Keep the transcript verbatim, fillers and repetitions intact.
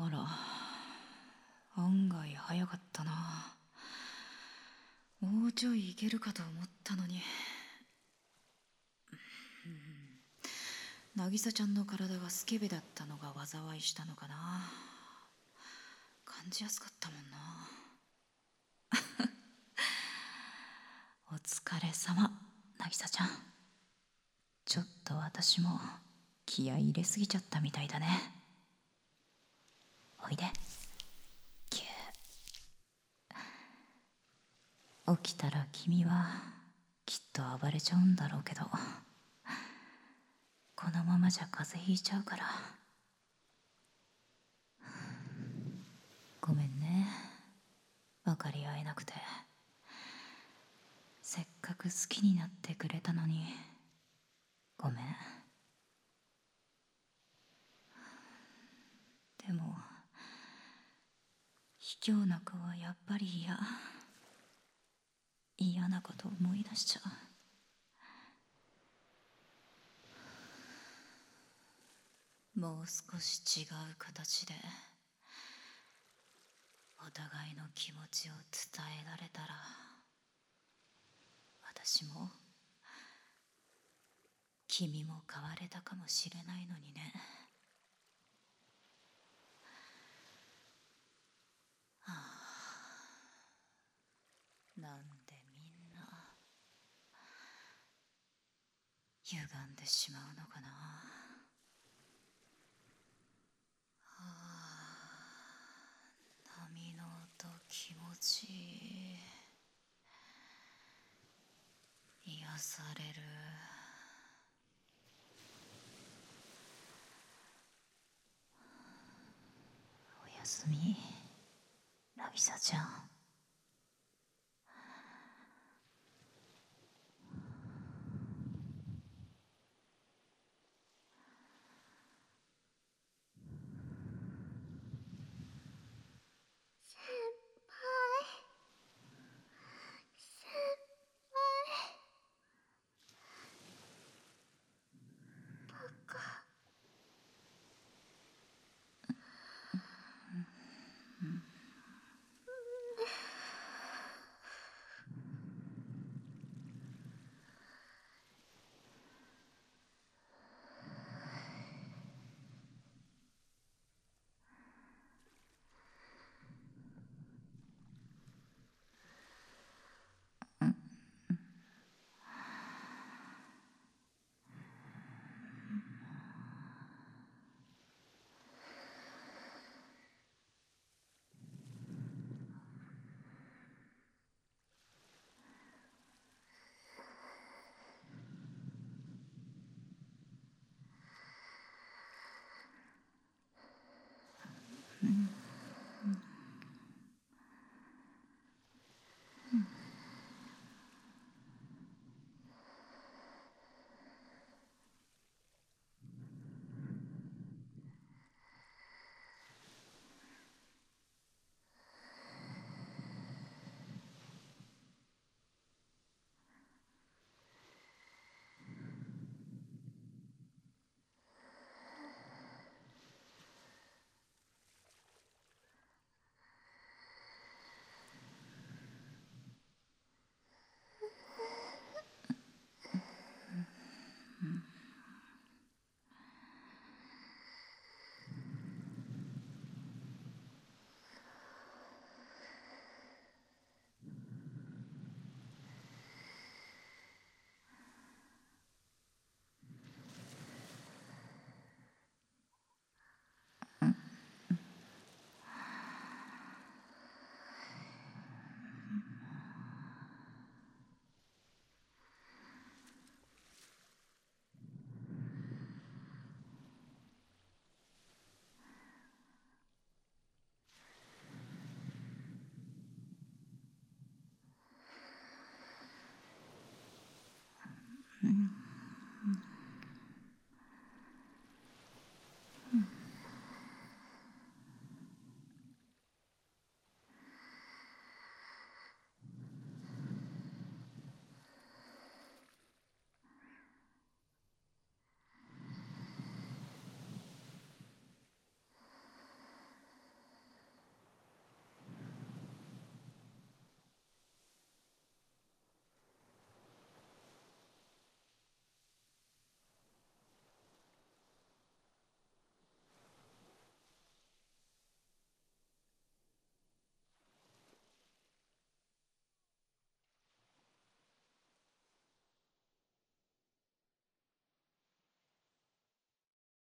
あら、案外早かったな。もうちょいいけるかと思ったのに。渚ちゃんの体がスケベだったのが災いしたのかな。感じやすかったもんな。お疲れ様、渚ちゃん。ちょっと私も気合い入れすぎちゃったみたいだね。おいで。キュー。起きたら君はきっと暴れちゃうんだろうけど、このままじゃ風邪ひいちゃうから。ごめんね、分かり合えなくて。せっかく好きになってくれたのにごめん。でも卑怯な子はやっぱり嫌。嫌なこと思い出しちゃう。もう少し違う形でお互いの気持ちを伝えられたら、私も君も変われたかもしれないのにね。はあ、なんでみんな歪んでしまうのかな。はあ、波の音気持ちいい。癒される。おやすみ、渚ちゃん。うん。